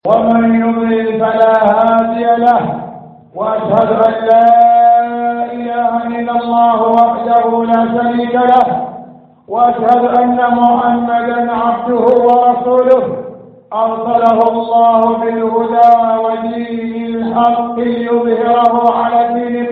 ومن يضلل فلا هادي له، وأشهد أن لا إله إلا الله وحده لا شريك له، وأشهد أن محمدا عبده ورسوله أرسله الله بالهدى ودين الحق ليظهره على الدين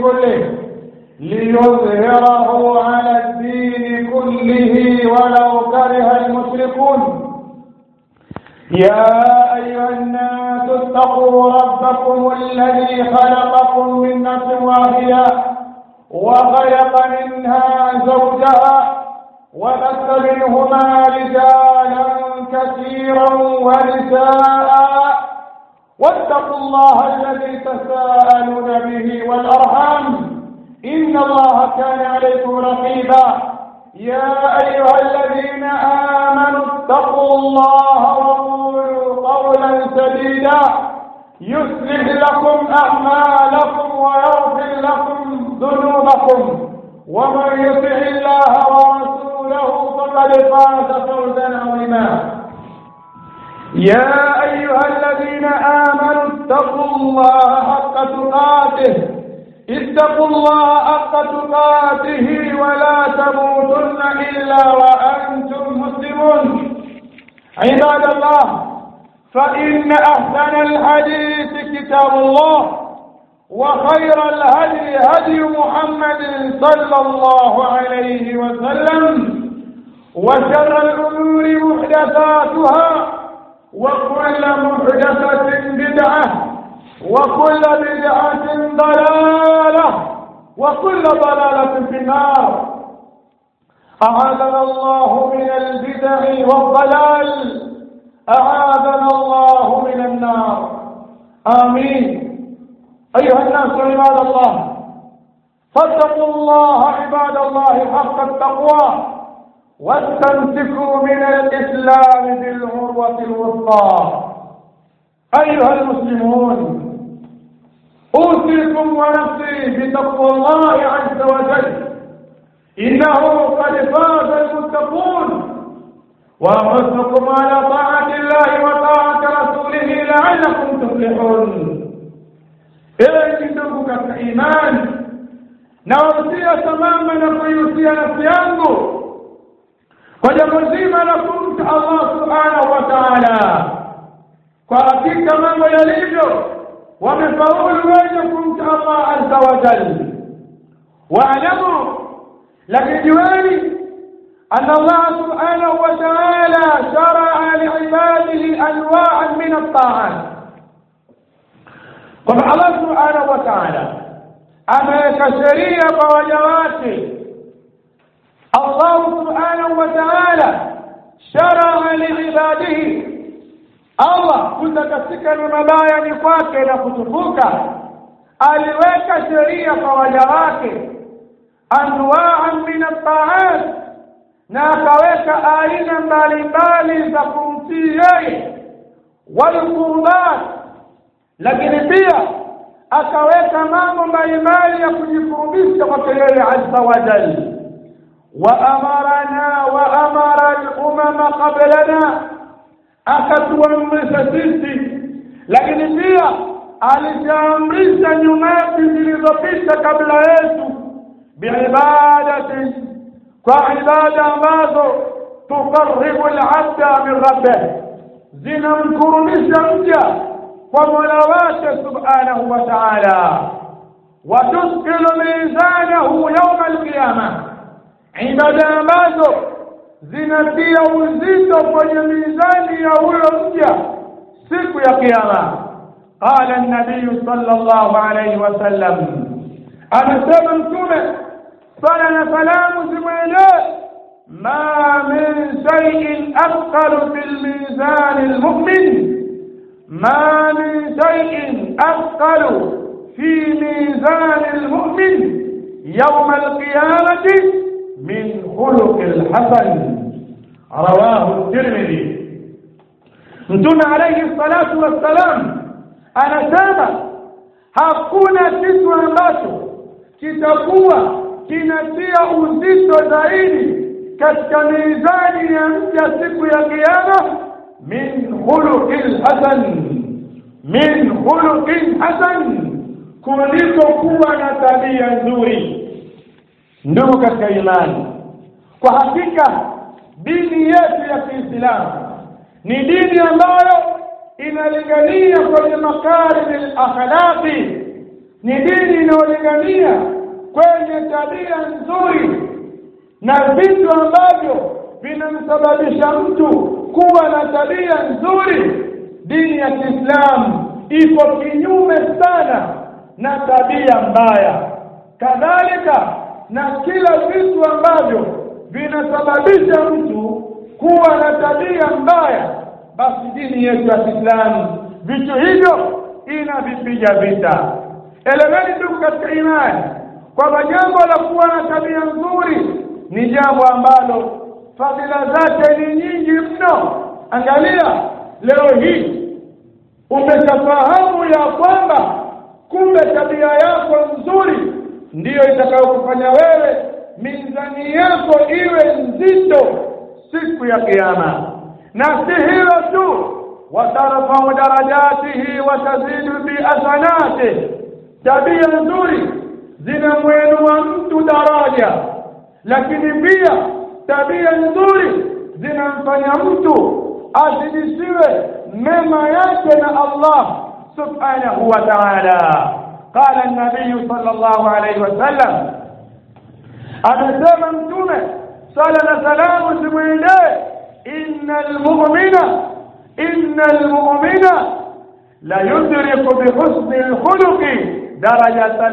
كله ولو كره المشركون. يا أيها الناس اتقوا ربكم الذي خلقكم من نفس واحدة وخلق منها زوجها وبث منهما رجالا كثيرا ونساء، واتقوا الله الذي تساءلون به والأرحام إن الله كان عليكم رقيبا. يا أيها الذين آمنوا اتقوا الله وقولوا قولا سديدا يصلح لكم أعمالكم ويغفر لكم ذنوبكم، ومن يطع الله ورسوله فقد فاز فوزا عظيما. يا أيها الذين آمنوا اتقوا الله حق تقاته ولا تموتن إلا وأنتم مسلمون. عباد الله، فإن أحسن الحديث كتاب الله، وخير الهدي هدي محمد صلى الله عليه وسلم، وشر الأمور محدثاتها، وكل محدثة بدعة، وكل بدعة ضلالة، وكل ضلالة في النار. أعاذنا الله من البدع والضلال، أعاذنا الله من النار، آمين. أيها الناس عباد الله، فاتقوا الله عباد الله حق التقوى، واستمسكوا من الإسلام بالعروة الوثقى. أيها المسلمون، أوصيكم ونفسي بتقوى الله عز وجل، إنه قد فاز المتقون، وأحثكم على طاعة الله وطاعة رسوله لعلكم تفلحون. إلى ndugu katika imani, nawahusia sambamba na kuihusia nafsi yangu kwa jambo zima la kumcha Allah subhanahu wa ta'ala. Kwa hakika mambo yalivyo, wamefaulu wenye kumcha Allah azza wa jalla. Wa'lamu, lakini jueni أن الله سبحانه وتعالى شرع لعباده أنواعا من الطاعات. قال الله سبحانه وتعالى أما كشريعة وجواته، الله سبحانه وتعالى شرع لعباده، الله كنت كسكن مبايا نفاك لكتفوك aliweka sheria kwa waja wake anwaa min at-ta'at, na akaweka aina mbalimbali za kumtii yeye, walqurbat, lakini pia akaweka mambo mbalimbali ya kujikurubisha kwa yeye azza wa jalla. Wa amara al-umama qablana, akatuamrisha sisi, lakini pia aliamrisha nyuma zilizopita kabla yetu biibadati, kwa ibada ambazo tuqarribu al-'abda min rabbih, zinamkurubisha mja kwa Mola wake subhanahu wa ta'ala, wa tusqilu mizanahu yawm al-qiyamah, ibada ambazo zinatia uzito kwenye mizani ya huyo mja siku ya kiyama. قال النبي صلى الله عليه وسلم، أنا سمعتم صلى سلام زميله، ما من شيء أثقل في الميزان المؤمن، ما من شيء أثقل في ميزان المؤمن يوم القيامة من خلق الحسن. رواه الترمذي. متى عليه الصلاة والسلام anasema hakuna kitu ambacho kitakuwa kinatia uzito zaidi katika mizani ya mja siku ya kiyama min khuluqil hasan, min khuluqin hasan, kuliko kuwa na tabia nzuri. Ndugu katika imani, kwa hakika dini yetu ya Kiislamu ni dini ambayo inalingania kwenye makarim al-akhlaqi, ni dini inayolingania kwenye tabia nzuri na vitu ambavyo vinamsababisha mtu kuwa na tabia nzuri. Dini ya Kiislamu iko kinyume sana na tabia mbaya, kadhalika na kila vitu ambavyo vinasababisha mtu kuwa na tabia mbaya, basi dini yetu ya Kiislamu vitu hivyo inavipiga vita. Eleweni ndugu katika imani kwamba jambo la kuwa na tabia nzuri ni jambo ambalo fadhila zake ni nyingi mno. Angalia leo hii umeshafahamu ya kwamba kumbe tabia yako nzuri ndiyo itakayokufanya wewe mizani yako iwe nzito siku ya kiyama. Na si hilo tu, watarfa'u darajatihi wa tazidu bi hasanatihi, tabia nzuri zinamwinua mtu daraja, lakini pia tabia nzuri zinamfanya mtu azidishiwe mema yake na Allah subhanahu wa ta'ala. قال النبي صلى الله عليه وسلم أنسمى متومة صلى سلام سمينه إن المؤمن لا يدرك بحسن الخلق درجة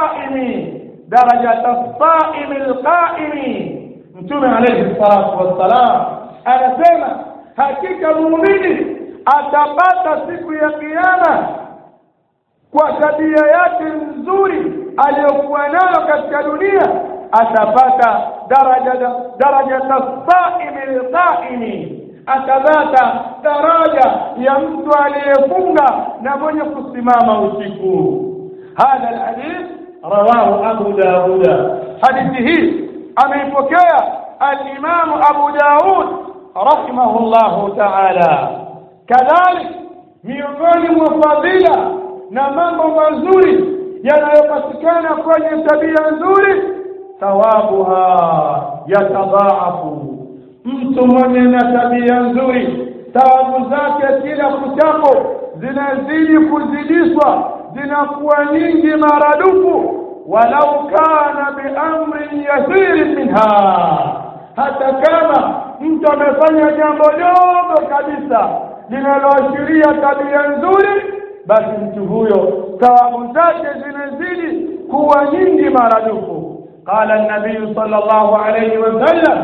الصائم القائم. متومة عليه الصلاة والسلام أنسمى حقيقة المؤمن atapata siku ya kiyama kwa tabia yake nzuri aliyokuwa nayo katika dunia, atapata daraja as-sa'imil qa'imi, atapata daraja ya mtu aliyefunga na mwenye kusimama usiku. Hadha alhadith rawahu Abu Daud. Hadithi hii ameipokea al-Imam Abu Daud rahimahullahu ta'ala. Kadhalik miongoni mwa fadhila na mambo mazuri yanayopatikana kwenye tabia nzuri, thawabuha yatadhaafu. Mtu mwenye na tabia nzuri, thawabu zake kila kuchapo zinazidi kuzidishwa, zinakuwa nyingi maradufu. Walau kana biamrin yasirin minha, hata kama mtu amefanya jambo dogo kabisa linaloashiria tabia nzuri, basi mtu huyo thawabu zake zinazidi kuwa nyingi maradufu. Qala an-nabiy sallallahu alayhi wa sallam,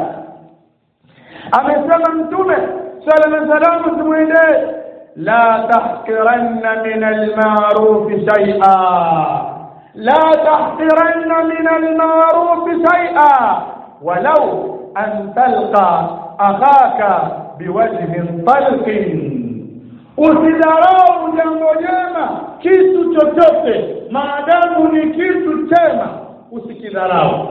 amesema mtume sallallahu alayhi wa sallam, la tahqiranna min al-ma'ruf shay'a, la tahqiranna min al-ma'ruf shay'a walau an talqa akhaka biwajhin talqin. Usidharau jambo jema, kitu chochote maadamu ni kitu chema usikidharau.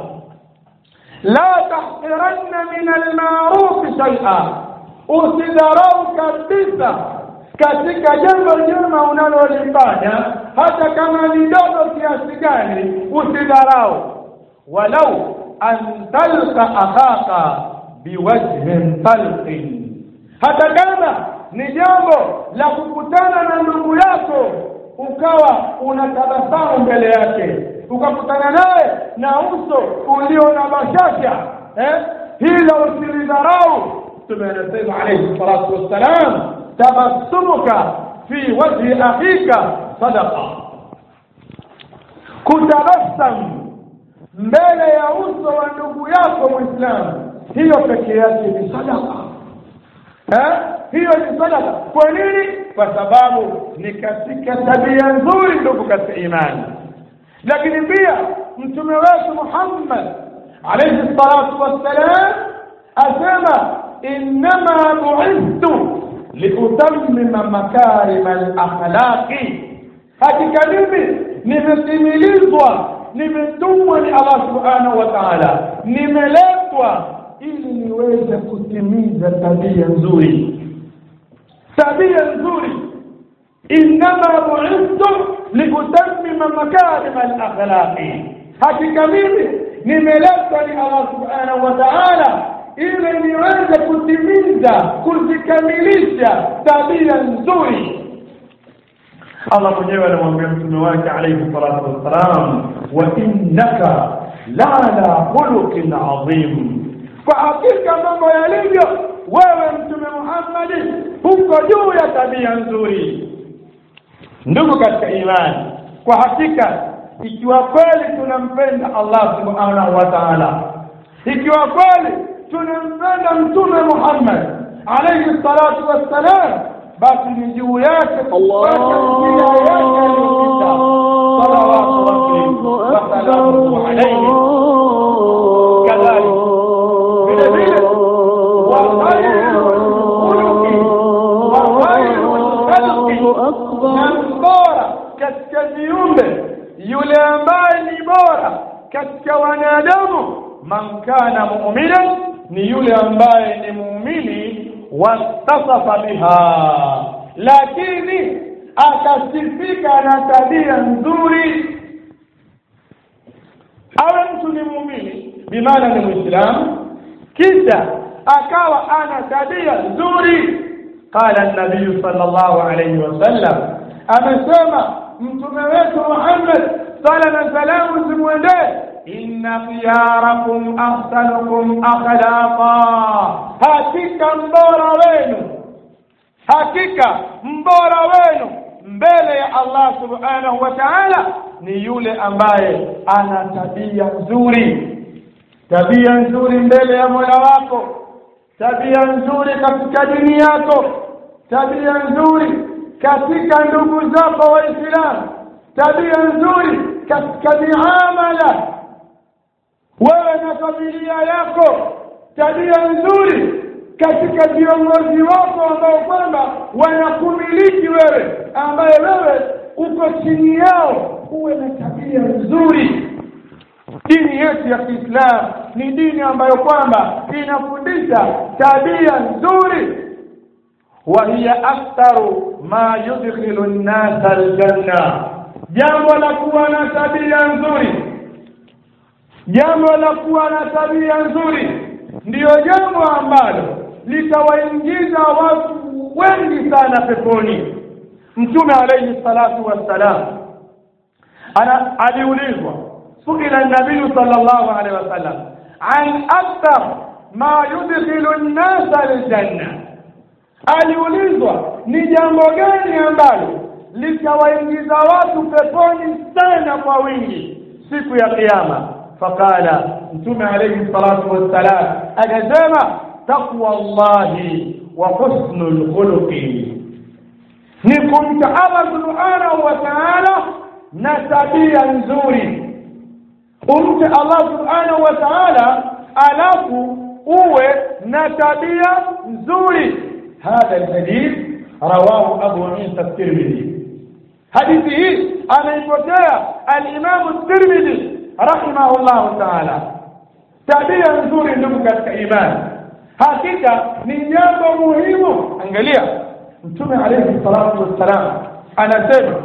La tahqiranna min al-ma'ruf shay'a, usidharau kabisa katika jambo jema unalolifanya, hata kama ni dogo kiasi gani usidharau. Walau an talqa akhaka biwajhin talqin, hata kama ni jambo la kukutana na ndugu yako ukawa unatabasamu mbele yake, ukakutana naye na uso ulio na bashasha, hilo usilidharau. Tumesema alayhi salatu wassalam, tabassumuka fi wajhi akhika sadaqa, kutabasamu mbele ya uso wa ndugu yako Muislamu, hiyo pekee yake ni sadaqa. Hiyo ni sadaqa. Kwa nini? Kwa sababu ni katika tabia nzuri ndugu katika imani. Lakini pia mtume wetu Muhammad alayhi salatu wassalam asema, innama bu'ithtu liutammima makarim al-akhlaqi, hakika mimi nimetimilizwa, nimetumwa ni Allah subhanahu wa ta'ala, nimeletwa ili niweze kutimiza tabia nzuri. Tabia nzuri innama bu'ithtu liutammima makarim al-akhlaqi, hakika mimi nimeletwa ni Allah subhanahu wa ta'ala ili niweze kutimiza, kuzikamilisha tabia nzuri. Allah mwenyewe anamwambia mtume wake alayhi salatu wassalam, wa innaka la khuluqin adhim, kwa hakika mambo yalivyo wewe mtume Muhammad huko juu ya tabia nzuri. Ndugu katika imani, kwa hakika ikiwa kweli tunampenda Allah subhanahu wa ta'ala, ikiwa kweli tunampenda mtume Muhammad alayhi salatu wassalam, basi ni juu yake katika viumbe yule ambaye ni bora katika wanadamu, man kana mu'minan, ni yule ambaye ni muumini, wastasafa biha, lakini akasifika na tabia nzuri. Awe mtu ni muumini bimaana ni muislamu, kisha akawa ana tabia nzuri. Qala an-nabiy sallallahu alayhi wasallam, amesema mtume wetu Muhammad sallallahu alayhi wasallam zimwendee, inna khiyarakum ahsanukum akhlaqa, hakika mbora wenu mbele ya Allah subhanahu wa ta'ala ni yule ambaye ana tabia nzuri. Tabia nzuri mbele ya Mola wako, tabia nzuri katika dini yako, tabia nzuri katika ndugu zako Waislamu, tabia nzuri katika miamala wewe na familia yako, tabia nzuri katika viongozi wako ambao kwamba wanakumiliki wewe, ambaye wewe uko chini yao, uwe na tabia nzuri. Dini yetu ya Kiislamu ni dini ambayo kwamba inafundisha tabia nzuri. Wa hiya aktharu ma yudkhilu an-nasa al-janna, jambo la kuwa na tabia nzuri, jambo la kuwa na tabia nzuri ndio jambo ambalo litawaingiza watu wengi sana peponi. Mtume alayhi salatu wassalam aliulizwa, suila an-nabiy sallallahu alayhi wasallam an akthar ma yudkhilu an-nasa al-janna, aliulizwa ni jambo gani ambalo litawaingiza watu peponi sana kwa wingi siku ya kiyama. Fakala mtume alayhi salatu wassalam akasema, taqwa Allahi wa husnul khuluqi, ni kumcha Allah subhanahu wa ta'ala na tabia nzuri. Umche Allah subhanahu wa ta'ala alafu uwe na tabia nzuri. Hadha alhadith rawahu Abu Isa at-Tirmidhi, hadithi hii ameipokea al-Imam at-Tirmidhi rahimahullah ta'ala. Tabia nzuri ndugu katika imani, hakika ni jambo muhimu. Angalia mtume alayhi salatu wassalam anasema,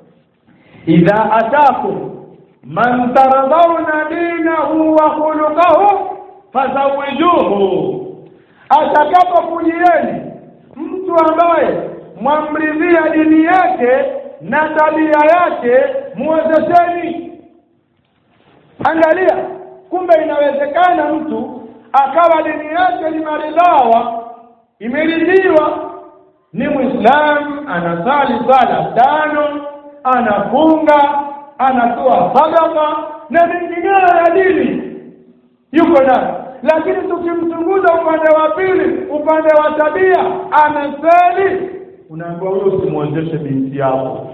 idha ataakum man taradawna dinahu wa khuluquhu fazawijuhu, atakapokujieni mtu ambaye mwamridhia dini yake na tabia yake, muwezesheni. Angalia, kumbe inawezekana mtu akawa dini yake ni maridhawa, imeridhiwa, ni Muislamu, anasali sala 5, anafunga, anatoa sadaka na mengineyo ya dini yuko nayo, lakini tukimchunguza upande wa pili, upande wa tabia, amefeli. Unaambiwa wewe usimwozeshe binti yako,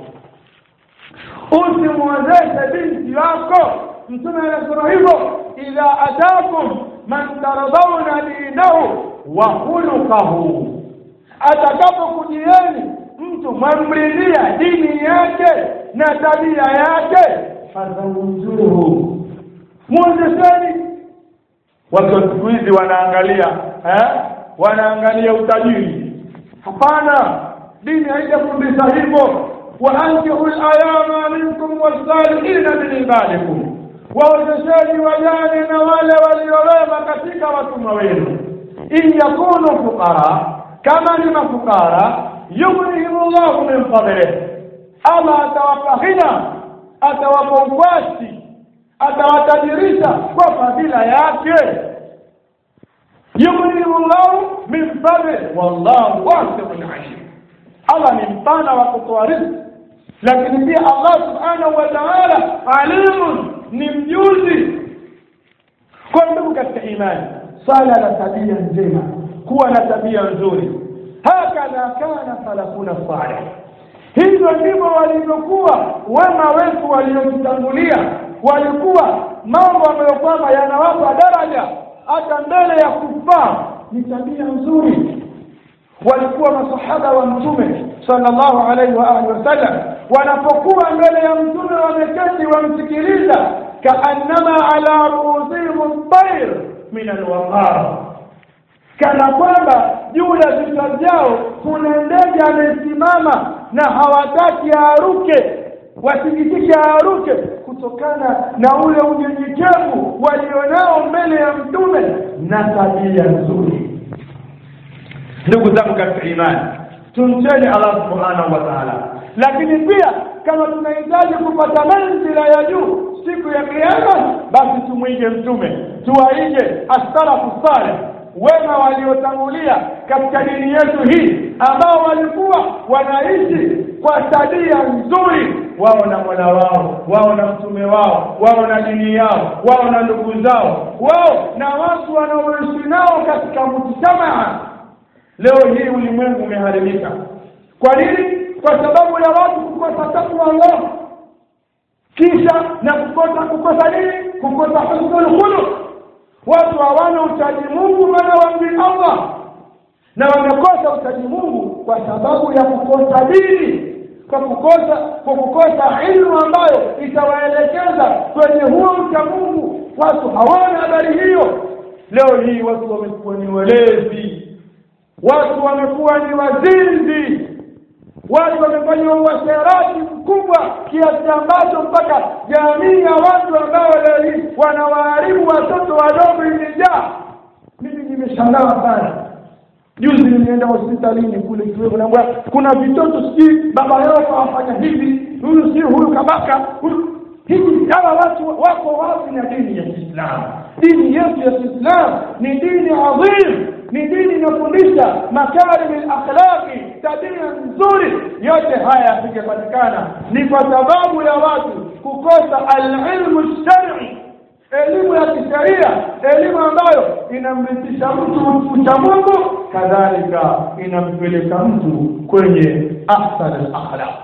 usimwozeshe binti yako. Mtume anasema hivyo, idha ataakum man taradawna dinahu wa khuluquhu, atakapokujieni mtu mwamridhia dini yake na tabia yake, fadhawujuhu, muozesheni. Watu siku hizi wanaangalia wanaangalia utajiri. Hapana, dini haijafundisha hivyo. Wa ankihu al-ayama minkum was-salihina min ibadikum, waozesheni wajane na wale waliowema katika watumwa wenu. In yakunu fuqara, kama ni mafukara, yughnihimullahu min fadlihi, Allah atawapa ghina, atawapa ukwasi, atawatajirisha kwa fadhila yake. Yughnihimullahu min fadlihi wallahu wasi'un 'alim. Allah ni mpana wa kutoa riziki, lakini pia Allah subhanahu wa ta'ala alimun, ni mjuzi. Kwa ndugu katika imani, sala na tabia njema, kuwa na tabia nzuri, hakadha kana salafuna salih, hivyo ndivyo walivyokuwa wema wetu waliotutangulia. Walikuwa mambo ambayo kwamba yanawapa daraja hata mbele ya kufaa ni tabia nzuri. Walikuwa masahaba wa mtume sallallahu alaihi wa alihi wasallam, wanapokuwa mbele ya mtume wameketi wamsikiliza, kaannama ala ruusihim at-tayr min al-waqar, kana kwamba juu ya vichwa vyao kuna ndege amesimama na hawataki aruke, wasikitike aruke, kutokana na ule unyenyekevu walionao mbele ya mtume na tabia nzuri. Ndugu zangu katika imani, tumcheni Allah subhanahu wa ta'ala, lakini pia kama tunahitaji kupata manzila ya juu siku ya kiyama, basi tumuige mtume, tuwaige as-salafu salih, wema waliotangulia katika dini yetu hii, ambao walikuwa wanaishi kwa tabia nzuri, wao na Mola wao, wao na mtume wao, wao na dini yao, wao na ndugu zao, wao na watu wanaoishi nao katika mujtamaa. Leo hii ulimwengu umeharibika. Kwa nini? Kwa sababu ya watu kukosa takwa Allah, kisha na kukosa nini? Kukosa husnul khuluq. Watu hawana uchaji Mungu maana wamtii Allah, na wamekosa uchaji Mungu kwa sababu ya kukosa dini, kwa kukosa elimu ambayo itawaelekeza kwenye huo ucha Mungu. Watu hawana habari hiyo. Leo hii watu wamekuwa ni walevi, watu wamekuwa ni wazinzi, watu wamefanya uasherati mkubwa kiasi ambacho mpaka jamii ya watu ambao leo hii wanawaharibu watoto wadogo imejaa. Mimi nimeshangaa sana. Juzi nilienda hospitalini kule Kiwewe, naambia kuna vitoto sijui baba yao kawafanya hivi, huyu si huyu kabaka hivi. Hawa watu wako wapi na dini ya Kiislamu? Dini yetu ya Kiislamu ni dini adhim, ni dini inafundisha makarim al-akhlaqi, tabia nzuri. Yote haya yasipatikana ni kwa sababu ya watu kukosa al-ilmu ash-shar'i, elimu ya kisheria, elimu ambayo inamrithisha mtu kucha Mungu, kadhalika inampeleka mtu kwenye ahsan al-akhlaq,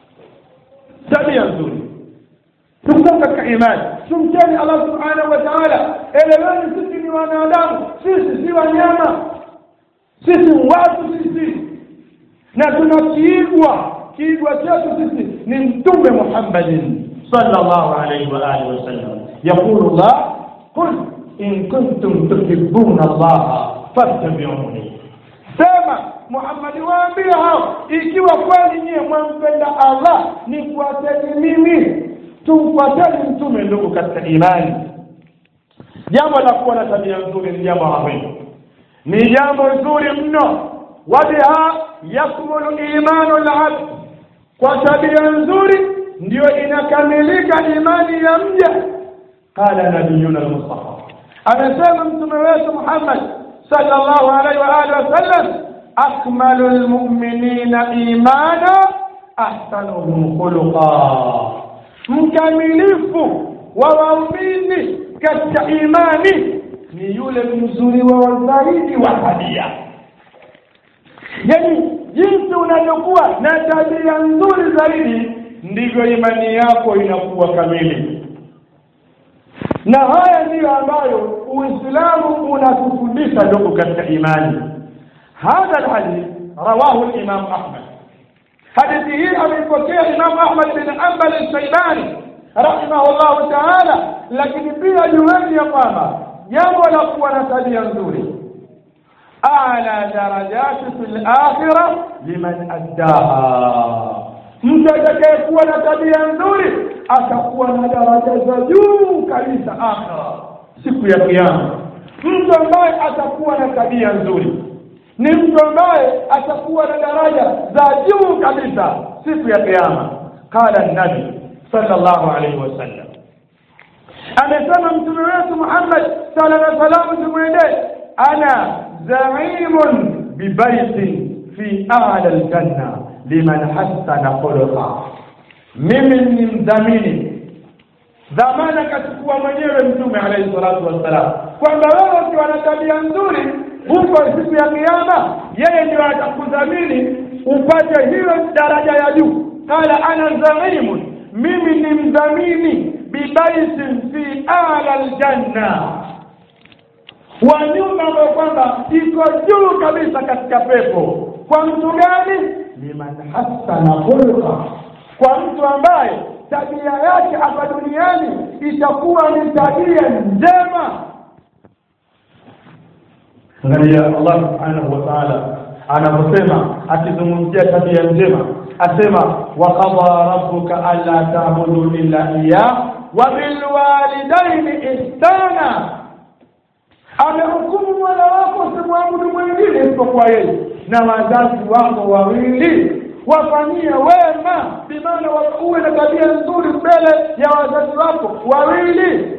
tabia nzuri. Katika imani, tumteni Allah subhanahu wa ta'ala. Eleweni sisi ni wanadamu, sisi si wanyama, sisi watu sisi, na tunakiigwa. Kiigwa chetu sisi ni mtume Muhammadin sallallahu alayhi wa alihi wasallam. Yaqulu Allah, qul in kuntum tuhibbuna Allah fattabi'uni. Sema Muhammad, waambie hao, ikiwa kweli nyinyi mwampenda Allah ni kufuateni mimi, tumfuateni mtume. Ndugu katika imani, jambo la kuwa na tabia nzuri ni jambo muhimu, ni jambo zuri mno. Wabiha yakmulu imanu al-abd, kwa tabia nzuri ndio inakamilika imani ya mja. Qala nabiyuna al-Mustafa, anasema mtume wetu Muhammad sallallahu alaihi wa alihi wasallam, akmalul mu'minina imana ahsanuhum khuluqa, mkamilifu wa waumini katika imani ni yule mzuri wa zaidi wa tabia. Yani jinsi unavyokuwa na tabia nzuri zaidi, ndivyo imani yako inakuwa kamili. Na haya ndiyo ambayo Uislamu unatufundisha ndugu katika imani. Hadha alhadith rawahu al-Imam Ahmad. Hadithi hii amepokea Imam Ahmad bin Hanbal al-Shaybani rahimahullah ta'ala. Lakini pia jueni ya kwamba jambo la kuwa na tabia nzuri, a'la darajati fil akhirah liman addaha. Mtu atakayekuwa na tabia nzuri atakuwa na daraja za juu kabisa akhira, siku ya kiyama. Mtu ambaye atakuwa na tabia nzuri ni mtu ambaye atakuwa na daraja za juu kabisa siku ya kiyama. Qala an-nabi sallallahu alayhi wasallam, amesema mtume wetu Muhammad sallallahu alayhi wasallam, tumwendee, ana za'imun bibaytin fi a'la al-janna liman hasana khuluqa. Mimi ni mdhamini, dhamana kachukua mwenyewe mtume alayhi salatu wasallam, kwamba wewe ukiwa na tabia nzuri huko siku ya kiyama, yeye ndio atakudhamini upate hiyo daraja ya juu. Qala ana za'imun, mimi ni mdhamini, bibaitin fi a'la aljanna, wa nyumba ambayo kwamba iko juu kabisa katika pepo. Kwa mtu gani? Liman hasana khuluqa, kwa mtu ambaye tabia yake hapa duniani itakuwa ni tabia njema. Angalia Allah subhanahu wa ta'ala anaposema akizungumzia tabia njema, asema wa qadha rabbuka alla ta'budu illa iyyah wa bil walidayni ihsana. Amehukumu wala wako usimwabudu mwingine isipokuwa yeye, na wazazi wako wawili wafanyie wema, bimaana uwe na tabia nzuri mbele ya wazazi wako wawili.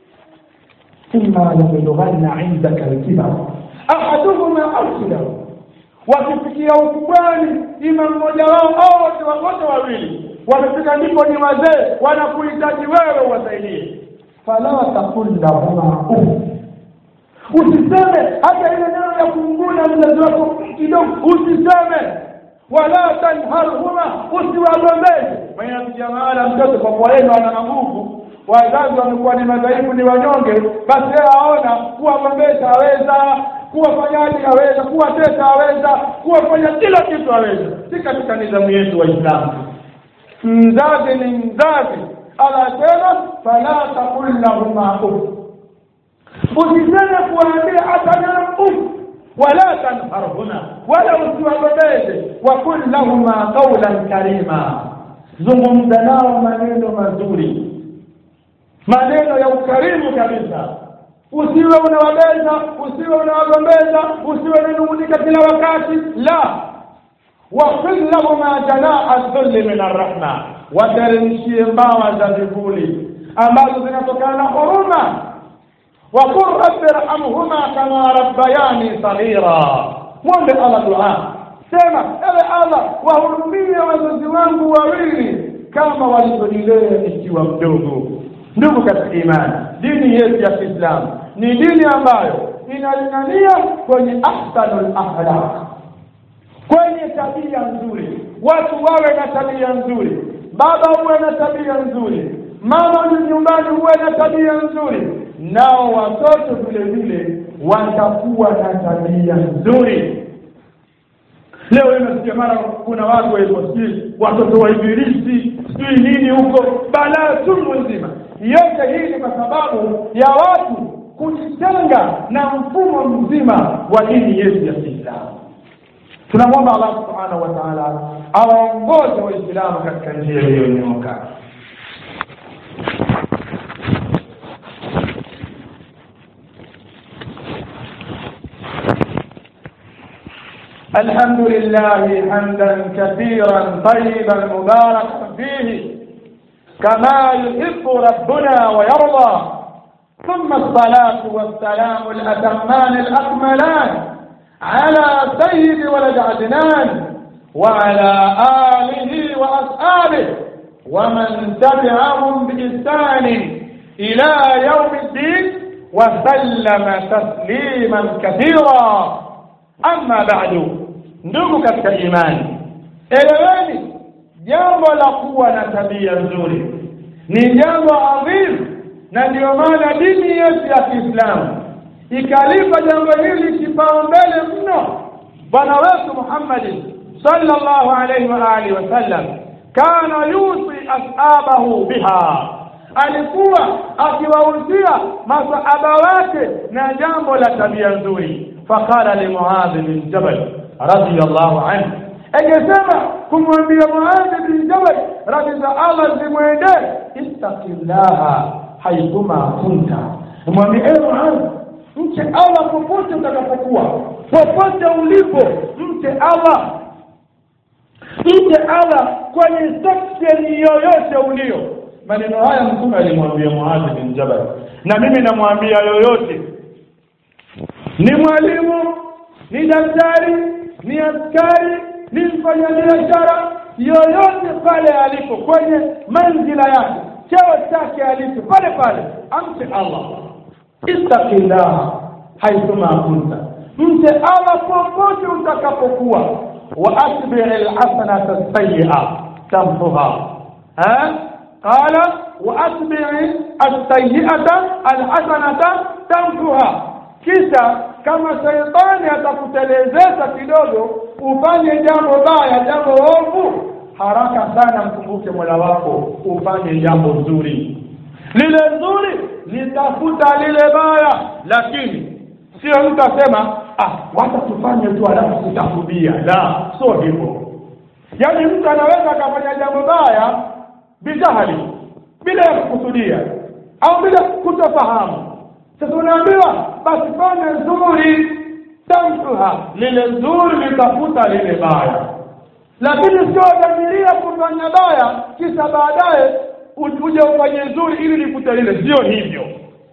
Imma yablughanna 'indaka al-kibar ahaduhuma aw kilahuma, wakifikia ukubwani ima mmoja wao au wote wawili wamefika, ndipo ni wazee wanakuhitaji wewe uwasaidie. Fala taqul lahuma usiseme hata ile neno ya kumnguna mzazi wako kidogo usiseme. Wala tanharhuma, usiwagombeze. Mwenye jamaa mtoto kwa kuwa yeye ana nguvu, wazazi wamekuwa ni madhaifu, ni wanyonge, basi yeye aona kuwagombeza haweza, kuwafanyaje haweza, kuwatesa haweza, kuwafanya kila kitu haweza. Si katika nidhamu yetu wa Uislamu. Mzazi ni mzazi. Allah sema fala taqul lahuma usiseme kuambia hata neno wala tanharhuna, wala usiwagombeze. Wa qul lahuma qawlan karima, zungumza nao maneno mazuri, maneno ya ukarimu kabisa. Usiwe unawabeza, usiwe unawagombeza, usiwe unanung'unika kila wakati, la. Wa qul lahuma janaaha dhulli min arrahma, wateremshie mbawa za vivuli ambazo zinatokana na huruma. Wa qur rabbi irhamhuma kama rabbayani saghira, mwombe Allah dua, sema ewe Allah wahurumie wazazi wangu wawili kama walivyonilea nikiwa mdogo. Ndugu katika imani, dini yetu ya Kiislamu ni dini ambayo inalingania kwenye ahsanul akhlaq, kwenye tabia nzuri. Watu wawe na tabia nzuri, baba uwe na tabia nzuri, mama nyumbani uwe na tabia nzuri, nao watoto vile vile watakuwa na tabia nzuri. Leo unasikia mara kuna watu waikosi watoto wa ibilisi sijui nini huko, balaa chungu nzima. Yote hii ni kwa sababu ya watu kujitenga na mfumo mzima wa dini yetu ya Kiislamu. Tunamwomba Allah subhanahu wa ta'ala awaongoze Waislamu katika njia iliyonyooka. الحمد لله حمدا كثيرا طيبا مباركا فيه كما يحب ربنا ويرضى. ثم الصلاة والسلام الأتمان الأكملان على سيد ولد عدنان وعلى آله وأصحابه ومن تبعهم بإحسان إلى يوم الدين وسلم تسليما كثيرا. أما بعد، ndugu katika imani, eleweni jambo la kuwa na tabia nzuri ni jambo adhimu, na ndio maana dini yetu ya Kiislamu ikalipa jambo hili kipaumbele mno. Bwana wetu Muhammad sallallahu alayhi wa alihi wasallam kana yusi ashabahu biha, alikuwa akiwahusia masahaba wake na jambo la tabia nzuri. faqala li Muadh bin Jabal radiyallahu anhu, akasema kumwambia Muadh bin Jabal radiyallahu anhu, ittaqillaha haithuma kunta, mwambie Muadh, mche Allah popote utakapokuwa, popote ulipo, mche Allah. Mche Allah kwenye section yoyote ulio. Maneno haya Mtume alimwambia Muadh bin Jabal, na mimi namwambia yoyote, ni mwalimu, ni daktari, ni askari, ni mfanyabiashara, yoyote pale alipo kwenye manzila yake, cheo chake alipo pale pale, amche Allah. Ittaqillah haithuma kunta, mche Allah popote utakapokuwa. Wa atbi'il hasanata as-sayyi'a tamhuha. Qala wa atbi'i as-sayyi'ata al-hasanata tamhuha. Kisha kama shaytani atakutelezesha kidogo ufanye jambo baya, jambo ovu, haraka sana mkumbuke Mola wako ufanye jambo zuri. Lile zuri litafuta lile baya, lakini sio mtu asema wacha tufanye tu alafu tutakudia. La, sio hivyo. Yaani mtu anaweza akafanya jambo baya bijahali, bila kukusudia au bila kutofahamu. Sasa unaambiwa basi fanya zuri, tamtuha, lile zuri litafuta lile baya. Lakini sio dhamiria kufanya baya kisha baadaye uje ufanye zuri ili likute lile. Sio hivyo.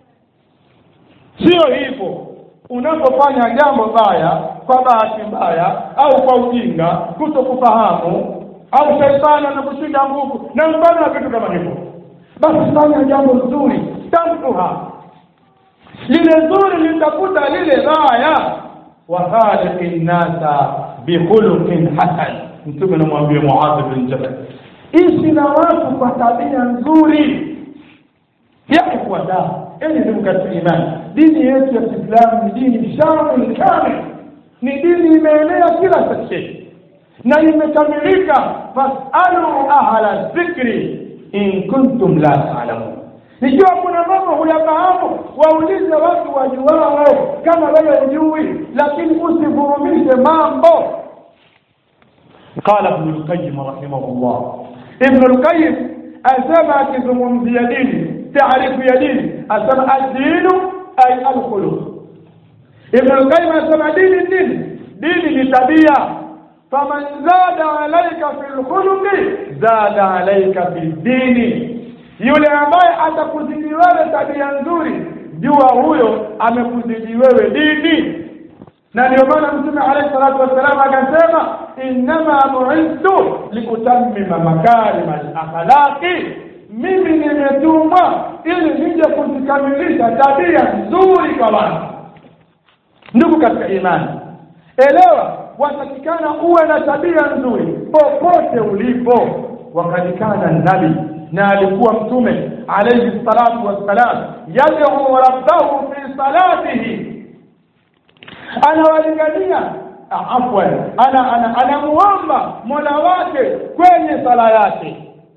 Sio hivyo. Unapofanya jambo baya kwa bahati mbaya au kwa ujinga, kutokufahamu au shetani anakushinda nguvu na mfano wa kitu kama hivyo, basi fanya jambo zuri, tamtuha, lile zuri litafuta lile baya. Wa khaliqin nasa bi khuluqin hasan, Mtume anamwambia Muadh bin Jabal, ishi na watu kwa tabia nzuri. Yake kwa dawa ndugu katika imani, dini yetu ya Kiislamu ni dini shamil kamil, ni dini imeenea kila section na imekamilika. Fasalu ahla dhikri in kuntum la ta'lamun, ikiwa kuna mambo huyafahamu waulize watu wajuao kama wewe hujui, lakini usivurumishe mambo. Qala Ibn al-Qayyim rahimahullah, Ibn al-Qayyim asema akizungumzia dini, taarifu ya dini, asema ad-dinu ay al-khuluq. Ibn al-Qayyim asema dini ni tabia. Faman zada alayka fil khuluqi zada alayka fid dini, yule ambaye atakuzidi wewe tabia nzuri, jua huyo amekuzidi wewe dini. Na ndio maana Mtume alayhi salatu wasallam akasema, inma bu'ithtu likutammima makarim al-akhlaqi, mimi nimetumwa ili nije kuzikamilisha tabia nzuri kwa watu. Ndugu katika imani, elewa watakikana uwe na tabia nzuri popote ulipo. Wakadikana nabii, na alikuwa Mtume alayhi salatu wassalam, yad'u rabbahu fi salatihi, anawalingania anamuomba Mola wake kwenye sala yake.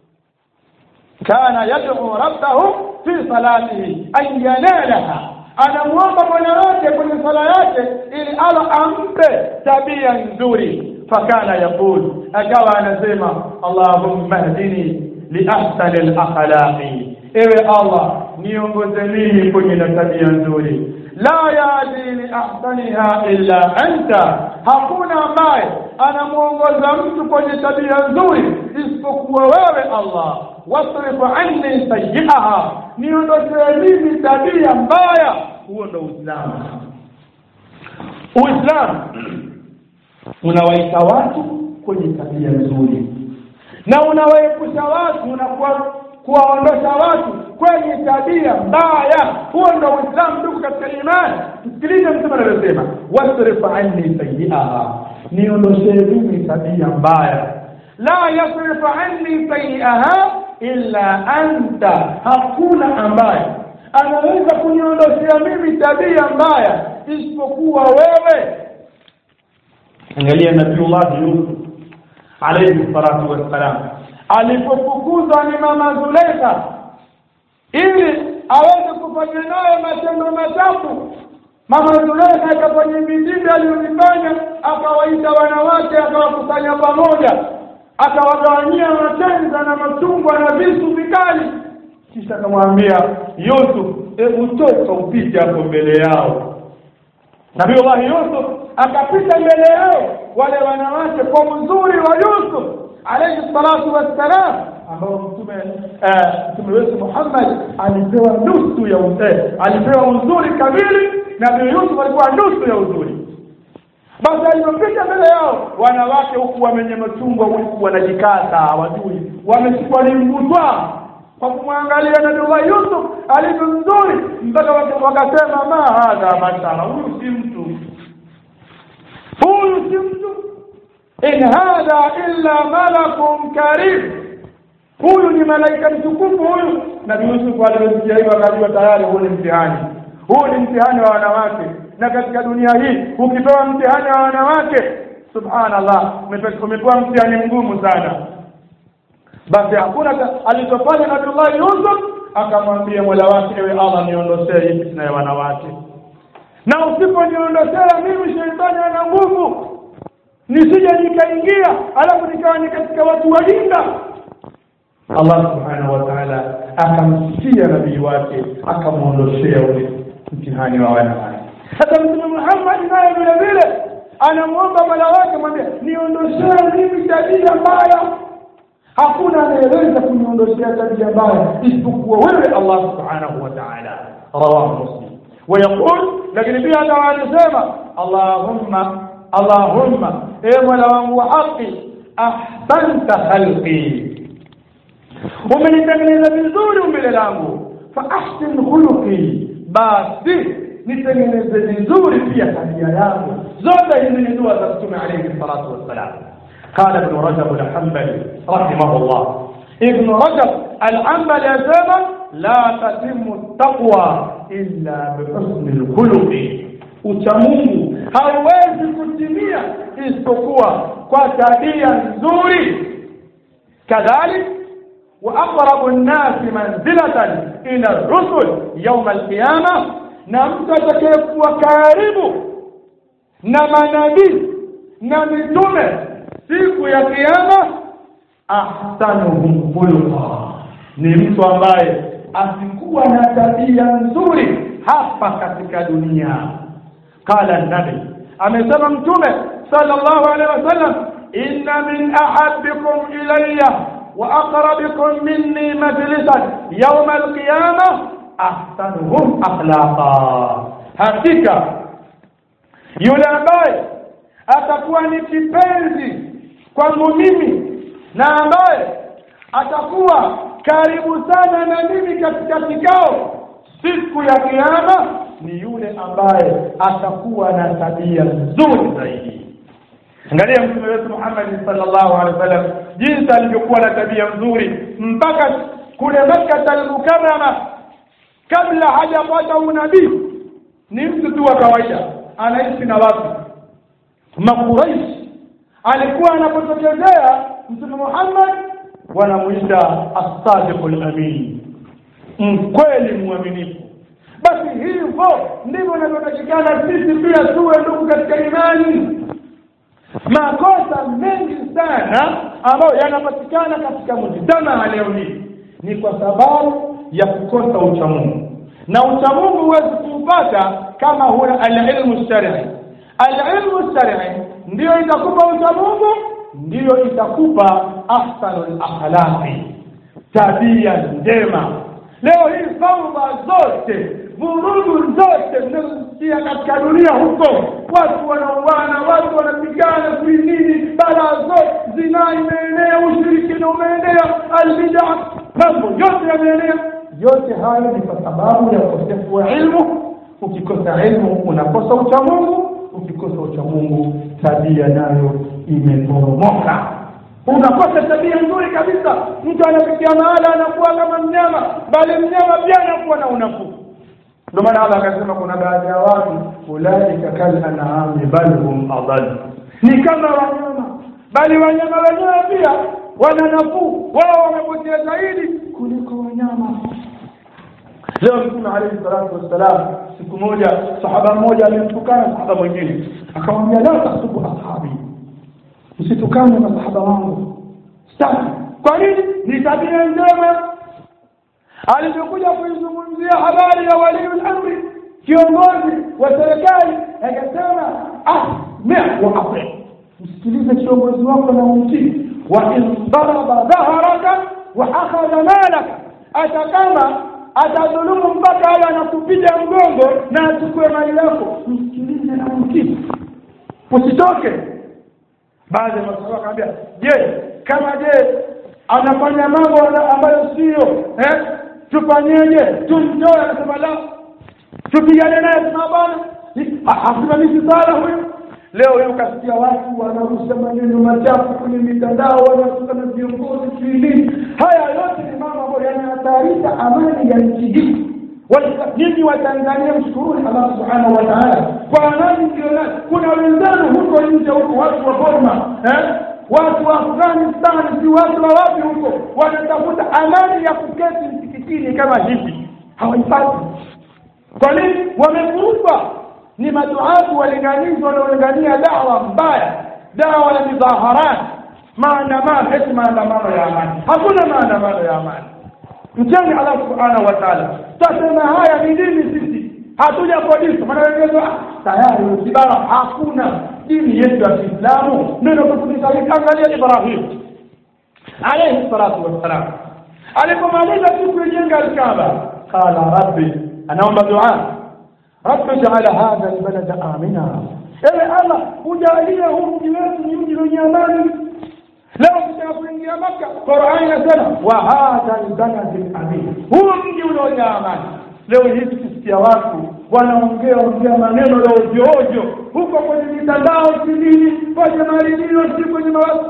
Kana yad'u rabbahu fi salatihi an yanalaha, anamuomba Mola wake kwenye sala yake ili Allah ampe tabia nzuri. Fakana yaqul, akawa anasema, Allahumma hdini li ahsani al-akhlaqi, ewe Allah niongoze mimi kwenye tabia nzuri. La yahdi li ahsaniha illa anta, hakuna ambaye anamuongoza mtu kwenye tabia nzuri isipokuwa wewe Allah. Wasrif anni sayyi'aha, niondoshe mimi tabia mbaya. Huo ndio Uislamu. Uislamu unawaita watu kwenye tabia nzuri na unawaepusha watu na kuwaondosha watu kwenye tabia mbaya. Huo ndio Uislamu ndugu katika imani. Sikiliza Mtume anasema, wasrif anni sayyi'aha, niondoshe mimi tabia mbaya. La yasrif anni sayyi'aha illa anta, hakuna ambaye anaweza kuniondoshia mimi tabia mbaya isipokuwa wewe. Angalia Nabiullah Yusuf alayhi salatu wassalam, alipofukuzwa ni mama Zulaikha ili aweze kufanya naye matendo machafu, Mama Zulekha akafanya bidii aliyofanya, akawaita wanawake akawakusanya pamoja, akawagawanyia matenza na machungwa na visu vikali, kisha akamwambia Yusuf, hebu toka upite hapo mbele yao. Nabii Yusuf akapita mbele yao wale wanawake kwa uzuri wa Yusuf alayhi salatu wassalam, ambao mtume wetu Muhammad alipewa nusu ya alipewa uzuri kamili, na Yusuf alikuwa nusu ya uzuri. Basi alipopita mbele yao wanawake huku wamenye machungwa, huku wanajikata, hawajui wamechukua limvutwa kwa kumwangalia Nabii Yusuf alivyo mzuri, mpaka wakasema ma hadha bashara, huyu si mtu, huyu si mtu, in hadha illa malakun karim, huyu ni malaika mtukufu huyu. Nabii Yusuf aliposikia hivyo akajua tayari huu ni mtihani, huu ni mtihani wa wanawake. Na katika dunia hii ukipewa mtihani wa wanawake, subhanallah, umepewa mtihani mgumu sana. Basi hakuna alichofanya Nabii Yusuf, akamwambia Mola wake, ewe Allah, niondoshee hii fitna ya wanawake, na usiponiondoshea mimi shetani ana nguvu, nisije nikaingia alafu nikawa ni katika watu wajinga. Allah subhanahu wa ta'ala akamsikia nabii wake, akamuondoshea ule mtihani wa wanawake. Sasa Mtume Muhammad naye vile vile anamuomba Mola wake, mwambie niondoshee mimi tabia mbaya. Hakuna anayeweza kuniondoshea tabia mbaya isipokuwa wewe Allah subhanahu wa ta'ala. Rawahu Muslim. ويقول lakini pia anasema Allahumma ewe Mola wangu wa haki, ahsanta khalqi, umenitengeneza vizuri umbile langu, fa ahsin khuluqi, basi nitengeneze vizuri pia tabia yangu. Zote hizi ni dua za Mtume alayhi salatu wassalam. قال ابن رجب الحنبلي رحمه الله، ابن رجب الحنبلي يقول لا تتم التقوى إلا بحسن الخلق، uchamungu hauwezi kutimia isipokuwa kwa tabia nzuri. kadhalik wa aqrabu an-nas manzilatan ila ar-rusul yawm al-qiyamah, na mtu atakayekuwa karibu na manabii na mitume siku ya kiyama, ahsanuhum khuluqa, ni mtu ambaye asikuwa na tabia nzuri hapa katika dunia. Qala an-nabi, amesema Mtume sallallahu alaihi wasallam, inna min ahabbikum ilayya wa aqrabikum minni majlisan yawm al-qiyamah ahsanuhum akhlaqa, hakika yule ambaye atakuwa ni kipenzi kwangu mimi na ambaye atakuwa karibu sana na mimi katika kikao siku ya kiyama ni yule ambaye atakuwa na tabia nzuri zaidi. Angalia Mtume wetu Muhammad sallallahu alaihi wasallam jinsi alivyokuwa na tabia nzuri mpaka kule Makkah al-Mukarrama, kabla hajapata unabii ni mtu tu wa kawaida, anaishi na watu Makuraish. Alikuwa anapotokezea Mtume Muhammad wanamuita as-sadiqul amin, mkweli muaminifu. Basi hivyo ndivyo inavyotakikana sisi pia tuwe ndugu katika imani. Makosa mengi sana ambayo yanapatikana katika mujtama leo hii ni kwa sababu ya kukosa uchamungu, na uchamungu huwezi kupata kama huna al-ilmu shari'i. Al-ilmu shari'i ndio itakupa uchamungu, ndio itakupa ahsanul akhlaqi, tabia njema. Leo hii fauda zote, vurugu zote zinazosikia katika dunia huko, watu wanauana, watu wanapigana, kuinini, balaa zote, zinaa imeenea, ushirikina umeenea, albid'a, mambo yote yameenea. Yote hayo ni kwa sababu ya ukosefu wa ilmu. Ukikosa ilmu unakosa uchamungu, ukikosa uchamungu tabia nayo imeporomoka, unakosa tabia nzuri kabisa. Mtu anafikia mahala anakuwa kama mnyama, bali mnyama pia anakuwa na unafuu. Ndio maana Allah akasema kuna baadhi ya watu ulaika kal an'ami bal hum adall, ni kama wanyama, bali wanyama wenyewe pia wana nafuu, wao wamepotea zaidi kuliko wanyama. Leo Mtume alayhi salatu wasalam, siku moja sahaba mmoja alimtukana sahaba mwingine, akamwambia la tasubu ashabi, usitukane masahaba wangu. Sasa kwa nini? Ni tabia njema. Alipokuja kuizungumzia habari ya waliul amri, kiongozi wa serikali, akasema wa afi, msikilize kiongozi wako na umtii. Wa in daraba dhahraka wa akhadha malaka, atakama atadhulumu mpaka ala anakupiga mgongo na achukue mali yako, msikilize na umtii, usitoke. Baadhi ya maswali akaambia, kama anafanya mambo ambayo sio, tufanyeje? Tumtoe? Anasema la, tupigane naye tunabana, hasimamishi sala huyo. Leo hiyo kasikia watu wanarusha maneno machafu kwenye mitandao, wanasema viongozi kilini. Haya yote ni mambo ambayo yanahatarisha amani ya nchi hii. Nyinyi wa Tanzania mshukuruni Allah subhanahu wa ta'ala kwa amani ndio. Kuna wenzao huko nje huko, watu wa Burma, watu wa Afghanistan, si watu wa wapi huko, wanatafuta amani ya kuketi msikitini kama hivi, hawaipati. Kwa nini? Wamekufa. Ni maduatu walinganizi wanaolingania dawa mbaya, dawa ya midhaharat, maandamano ya amani. Hakuna maandamano ya amani. Mcheni Allah subhanahu wa ta'ala. Tasema haya ni dini sisi, hatuja polisi. Maana wengine tayari usibara, hakuna dini yetu ya Kiislamu. Ndio kufundisha. Angalia Ibrahim alayhi salatu wassalam, alipomaliza kujenga al-Kaaba, qala rabbi, anaomba dua, rabbi ja'ala hadha al-balada amina, ewe Allah ujalie huu mji wetu ni mji wenye amani. Leo tunapoingia Makka, Qur'an inasema wa hadha al-balad al-amin, huu mji wenye amani. Leo hivi tusikia watu wanaongea maneno ya ovyo huko kwenye mitandao, sivili kwenye maredio, si kwenye mawazo.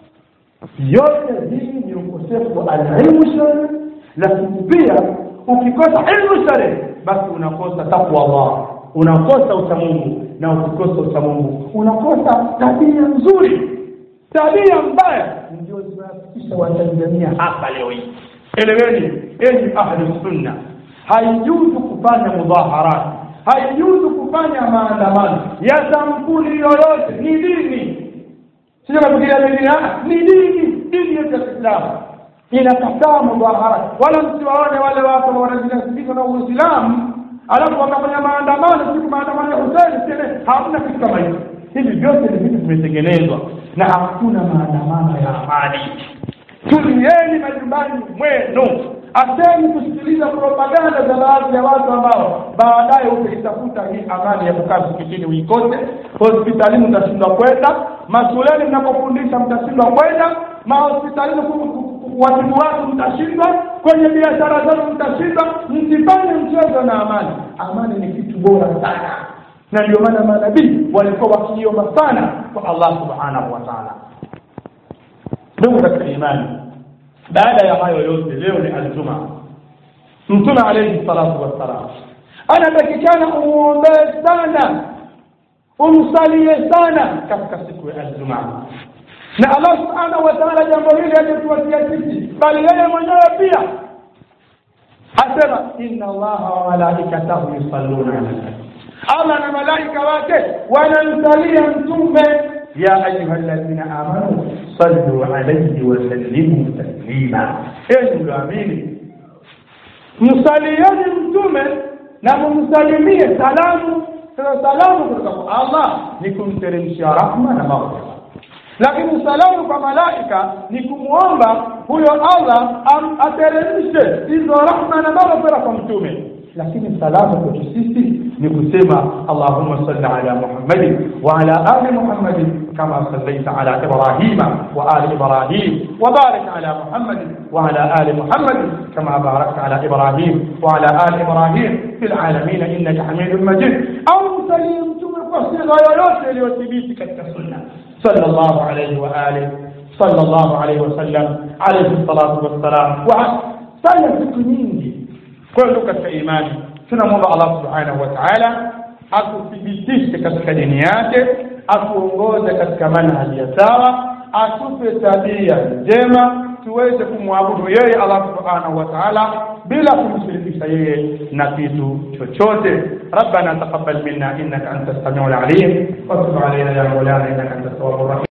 Yote hii ni ukosefu wa elimu shari. Lakini pia ukikosa elimu shari, basi unakosa takwa Allah, unakosa uchamungu, na ukikosa uchamungu unakosa tabia nzuri. Tabia mbaya ndio zinafikisha Watanzania hapa leo hii. Eleweni enyi ahli sunna, haijuzu kufanya mudhaharat, haijuzu kufanya maandamano ya sampuli yoyote. Ni dini, sio kufikiria dini, ni dini ya Kiislamu inakataa mudhaharat. Wala msiwaone wale watu wanajinasibisha na Uislamu alafu wakafanya maandamano, siku maandamano ya Hussein, hamna kitu kama hicho. Hivi vyote ni vitu vimetengenezwa na hakuna maandamano ya amani. Tulieni majumbani mwenu, aseni kusikiliza propaganda za baadhi ya watu ambao baadaye utaitafuta hii amani ya kukaa msikitini uikose, hospitalini mtashindwa kwenda, mashuleni mnapofundisha mtashindwa kwenda, mahospitalini watu watu mtashindwa, kwenye biashara zenu mtashindwa. Msifanye mchezo na amani. Amani ni kitu bora sana, na ndio maana manabii walikuwa wakiomba sana kwa Allah subhanahu wa ta'ala. Ndugu katika imani, baada ya hayo yote, leo ni Ijumaa. Mtume alayhi salatu wassalam anatakikana umuombe sana, umsalie sana katika siku ya Ijumaa. Na Allah subhanahu wa ta'ala jambo hili hajatuachia sisi, bali yeye mwenyewe pia asema inna Allaha wa malaikatahu yusalluna 'ala nabi, Allah na malaika wake wanamsalia mtume. Ya ayyuhalladhina amanu sallu alayhi wa sallimu taslima, enyi mlioamini msalieni mtume na mumsalimie salamu. Salamu kutoka kwa Allah ni kumteremshia rahma na maghfirah, lakini salamu kwa malaika ni kumuomba huyo Allah ateremshe hizo rahma na maghfirah kwa mtume. Lakini salamu kwa sisi ni kusema Allahumma salli ala Muhammad wa ala ali Muhammad kama sallaita ala Ibrahim wa ali Ibrahim wa barik ala Muhammad wa ala ali Muhammad kama barakta ala Ibrahim wa ala ali Ibrahim fil alamin innaka Hamidum Majid. Au salim mtume kwa sifa yoyote iliyothibiti katika sunna sallallahu alayhi wa alihi sallallahu alayhi wa sallam alayhi salatu wassalam. Wa sala siku nyingi. Kwa hiyo katika imani tunamwomba Allah subhanahu wa ta'ala atuthibitishe katika dini yake, atuongoze katika manhaji ya sawa, atupe tabia njema, tuweze kumwabudu yeye Allah subhanahu wa ta'ala bila kumshirikisha yeye na kitu chochote. Rabbana taqabbal minna innaka antas samiul alim wa tub alayna ya maulana innaka antat tawwabur rahim.